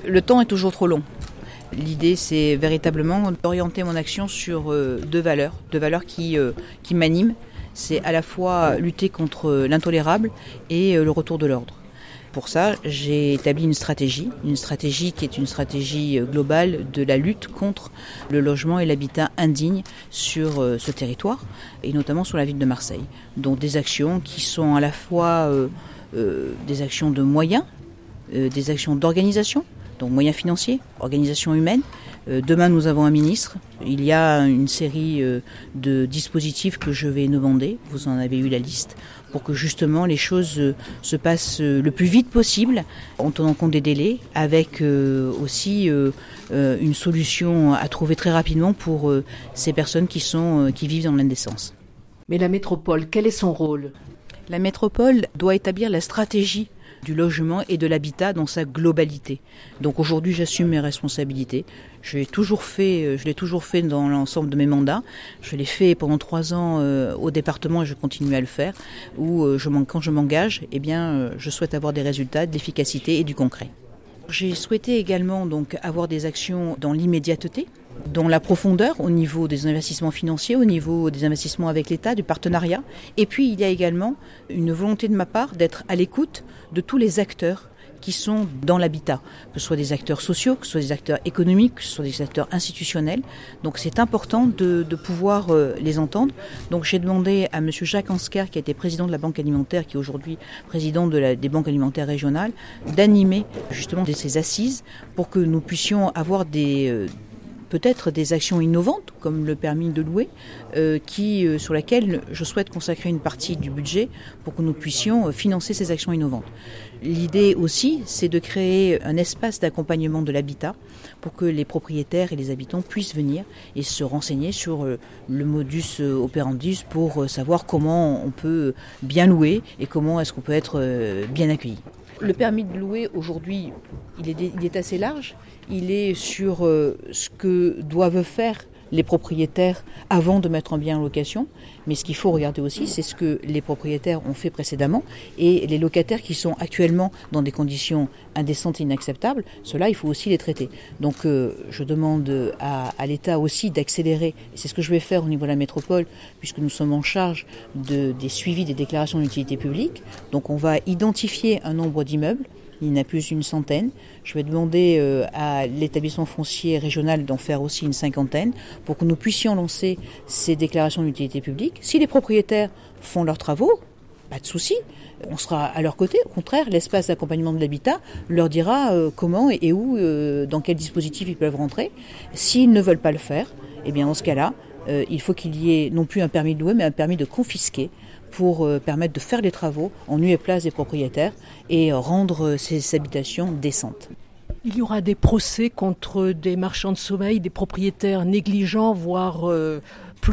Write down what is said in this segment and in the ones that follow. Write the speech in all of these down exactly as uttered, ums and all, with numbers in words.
Le temps est toujours trop long. L'idée, c'est véritablement d'orienter mon action sur euh, deux valeurs, deux valeurs qui, euh, qui m'animent. C'est à la fois lutter contre l'intolérable et euh, le retour de l'ordre. Pour ça, j'ai établi une stratégie, une stratégie qui est une stratégie globale de la lutte contre le logement et l'habitat indigne sur euh, ce territoire, et notamment sur la ville de Marseille. Donc des actions qui sont à la fois euh, euh, des actions de moyens, euh, des actions d'organisation, donc moyens financiers, organisation humaine. Euh, demain, nous avons un ministre. Il y a une série euh, de dispositifs que je vais demander, vous en avez eu la liste, pour que justement les choses euh, se passent euh, le plus vite possible, en tenant compte des délais, avec euh, aussi euh, euh, une solution à trouver très rapidement pour euh, ces personnes qui, sont, euh, qui vivent dans l'indécence. Mais la métropole, quel est son rôle ? La métropole doit établir la stratégie du logement et de l'habitat dans sa globalité. Donc aujourd'hui, j'assume mes responsabilités. Je l'ai toujours fait, je l'ai toujours fait dans l'ensemble de mes mandats. Je l'ai fait pendant trois ans euh, au département et je continue à le faire. Où euh, je, quand je m'engage, eh bien, euh, je souhaite avoir des résultats, de l'efficacité et du concret. J'ai souhaité également donc avoir des actions dans l'immédiateté, dans la profondeur au niveau des investissements financiers, au niveau des investissements avec l'État, du partenariat. Et puis il y a également une volonté de ma part d'être à l'écoute de tous les acteurs qui sont dans l'habitat, que ce soit des acteurs sociaux, que ce soit des acteurs économiques, que ce soit des acteurs institutionnels. Donc c'est important de, de pouvoir euh, les entendre. Donc j'ai demandé à M. Jacques Anscar, qui a été président de la Banque alimentaire, qui est aujourd'hui président de la, des banques alimentaires régionales, d'animer justement ces assises pour que nous puissions avoir des... Euh, peut-être des actions innovantes, comme le permis de louer, euh, qui, euh, sur laquelle je souhaite consacrer une partie du budget pour que nous puissions euh, financer ces actions innovantes. L'idée aussi, c'est de créer un espace d'accompagnement de l'habitat pour que les propriétaires et les habitants puissent venir et se renseigner sur euh, le modus operandi pour euh, savoir comment on peut bien louer et comment est-ce qu'on peut être euh, bien accueilli. Le permis de louer, aujourd'hui, il est, il est assez large. Il est sur euh, ce que doivent faire les propriétaires avant de mettre un bien en location. Mais ce qu'il faut regarder aussi, c'est ce que les propriétaires ont fait précédemment et les locataires qui sont actuellement dans des conditions indécentes et inacceptables, ceux-là, il faut aussi les traiter. Donc euh, je demande à, à l'État aussi d'accélérer, et c'est ce que je vais faire au niveau de la métropole, puisque nous sommes en charge de, des suivis des déclarations d'utilité publique. Donc on va identifier un nombre d'immeubles. Il n'y en a plus une centaine. Je vais demander euh, à l'établissement foncier régional d'en faire aussi une cinquantaine pour que nous puissions lancer ces déclarations d'utilité publique. Si les propriétaires font leurs travaux, pas de souci, on sera à leur côté. Au contraire, l'espace d'accompagnement de l'habitat leur dira euh, comment et, et où, euh, dans quel dispositif ils peuvent rentrer. S'ils ne veulent pas le faire, eh bien dans ce cas-là, euh, il faut qu'il y ait non plus un permis de louer, mais un permis de confisquer, pour euh, permettre de faire des travaux en lieu et place des propriétaires et euh, rendre ces habitations décentes. Il y aura des procès contre des marchands de sommeil, des propriétaires négligents, voire euh, plus ?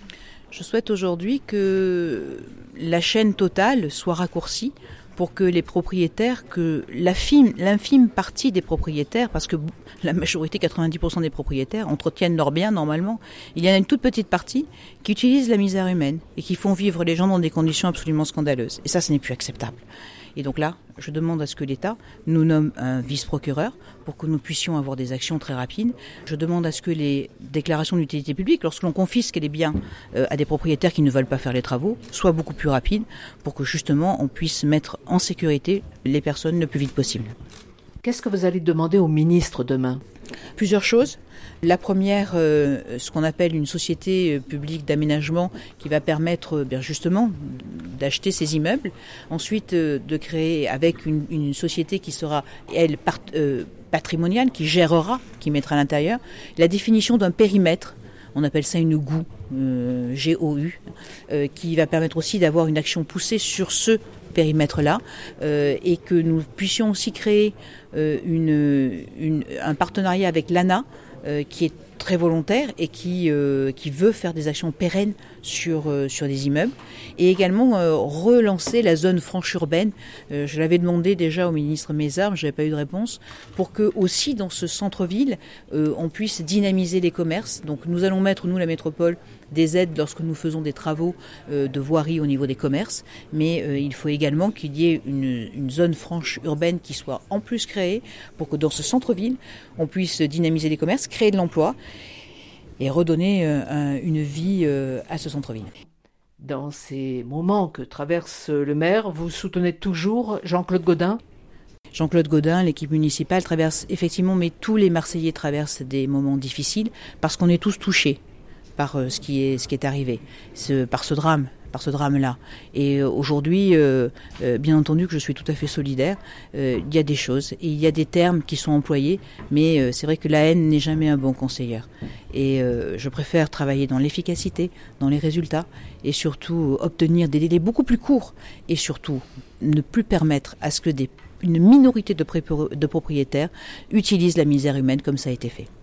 Je souhaite aujourd'hui que la chaîne totale soit raccourcie pour que les propriétaires, que l'infime, l'infime partie des propriétaires, parce que la majorité, quatre-vingt-dix pour cent des propriétaires, entretiennent leurs biens normalement, il y en a une toute petite partie qui utilise la misère humaine et qui font vivre les gens dans des conditions absolument scandaleuses. Et ça, ce n'est plus acceptable. Et donc là, je demande à ce que l'État nous nomme un vice-procureur pour que nous puissions avoir des actions très rapides. Je demande à ce que les déclarations d'utilité publique, lorsque l'on confisque les biens euh, à des propriétaires qui ne veulent pas faire les travaux, soient beaucoup plus rapides pour que justement on puisse mettre en sécurité les personnes le plus vite possible. Qu'est-ce que vous allez demander au ministre demain ? Plusieurs choses. La première, euh, ce qu'on appelle une société euh, publique d'aménagement qui va permettre euh, bien justement d'acheter ces immeubles. Ensuite, euh, de créer avec une, une société qui sera, elle, part, euh, patrimoniale, qui gérera, qui mettra à l'intérieur, la définition d'un périmètre. On appelle ça une G O U, euh, G O U, euh, qui va permettre aussi d'avoir une action poussée sur ce périmètre-là, euh, et que nous puissions aussi créer euh, une, une, un partenariat avec l'A N A, euh, qui est très volontaire et qui, euh, qui veut faire des actions pérennes sur, euh, sur des immeubles, et également euh, relancer la zone franche urbaine. Euh, je l'avais demandé déjà au ministre Mézard, je n'avais pas eu de réponse, pour que aussi dans ce centre-ville, euh, on puisse dynamiser les commerces. Donc nous allons mettre, nous la métropole, des aides lorsque nous faisons des travaux euh, de voirie au niveau des commerces, mais euh, il faut également qu'il y ait une, une zone franche urbaine qui soit en plus créée créer pour que dans ce centre-ville, on puisse dynamiser les commerces, créer de l'emploi et redonner euh, une vie euh, à ce centre-ville. Dans ces moments que traverse le maire, vous soutenez toujours Jean-Claude Gaudin ? Jean-Claude Gaudin, l'équipe municipale traverse effectivement, mais tous les Marseillais traversent des moments difficiles parce qu'on est tous touchés par ce qui est, ce qui est arrivé, ce, par ce drame, par ce drame-là. Et aujourd'hui, euh, euh, bien entendu que je suis tout à fait solidaire, euh, il y a des choses et il y a des termes qui sont employés, mais euh, c'est vrai que la haine n'est jamais un bon conseiller. Et euh, je préfère travailler dans l'efficacité, dans les résultats et surtout obtenir des délais beaucoup plus courts et surtout ne plus permettre à ce que des une minorité de, pré- de propriétaires utilisent la misère humaine comme ça a été fait.